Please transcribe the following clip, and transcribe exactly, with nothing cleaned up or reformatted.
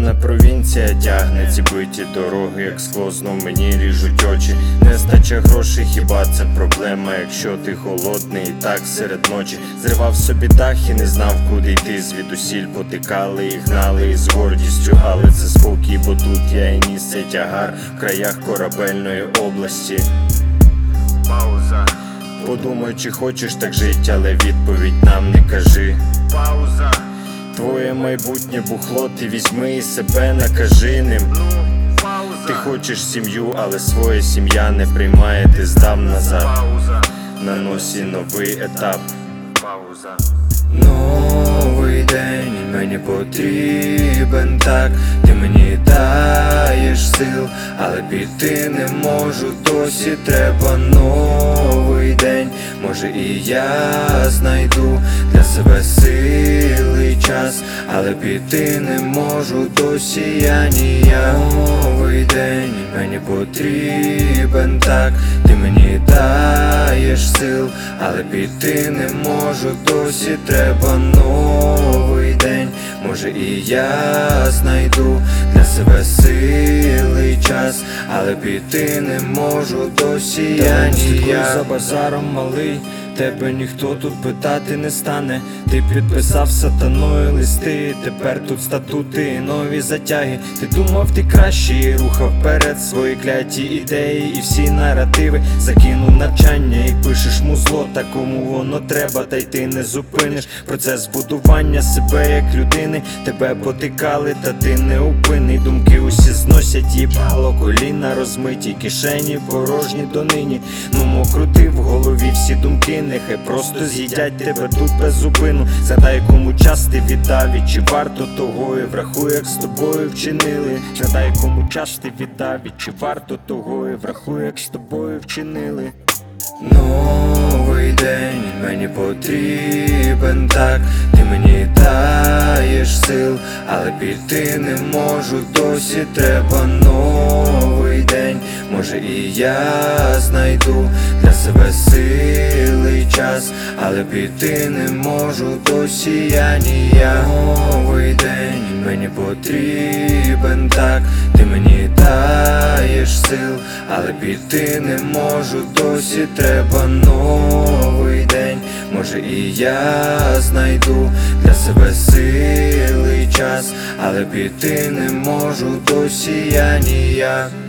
Темна провінція тягне ці биті дороги, як скло, знов мені ріжуть очі. Нестача грошей, хіба це проблема, якщо ти голодний і так серед ночі. Зривав собі дах і не знав, куди йти. Звідусіль потикали і гнали із гордістю, але це спокій, бо тут я і ніс цей тягар в краях корабельної області. Пауза. Подумай, чи хочеш так жить, але відповідь нам не кажи. Пауза. Твоє майбутнє бухло, ти візьми і себе накажи ним. Ну, пауза. Ти хочеш сім'ю, але своя сім'я не приймає, ти здав назад. Пауза. На носі новий етап. Пауза. Новий день мені потрібен так. Ти мені даєш сил, але піти не можу, досі треба новий день. Може і я знайду для себе сили і час, але піти не можу, досі я ніяк. Новий день мені потрібен так. Ти мені даєш сил, але піти не можу, досі треба новий день. Може і я знайду для себе сили і час, але піти не можу, досі я ніяк. За базаром, малий, тебе ніхто тут питати не стане. Ти підписав сатаною листи, тепер тут статути і нові затяги. Ти думав, ти кращий і рухав вперед свої кляті ідеї і всі наративи. Закинув навчання і пишеш музло, та кому воно треба, та й ти не зупиниш процес будування себе як людини. Тебе потикали, та ти не упинний. Думки усі зносять, їбало, коліна розмиті, кишені порожні донині. Ну мо крути в голові всі думки, нехай просто з'їдять тебе тут без зупину. Згадай, кому час ти віддав і чи варто того, і врахуй, як з тобою вчинили. Згадай, кому час ти віддав і чи варто того, і врахуй, як з тобою вчинили. Новий день мені потрібен так. Ти мені даєш сил, але піти не можу, досі треба новий день. Може і я знайду для себе сили і час, але піти не можу, досі я ніяк. Новий день мені потрібен так. Ти мені даєш сил, але піти не можу, досі треба новий день. Може і я знайду для себе сили і час, але піти не можу, досі я ніяк.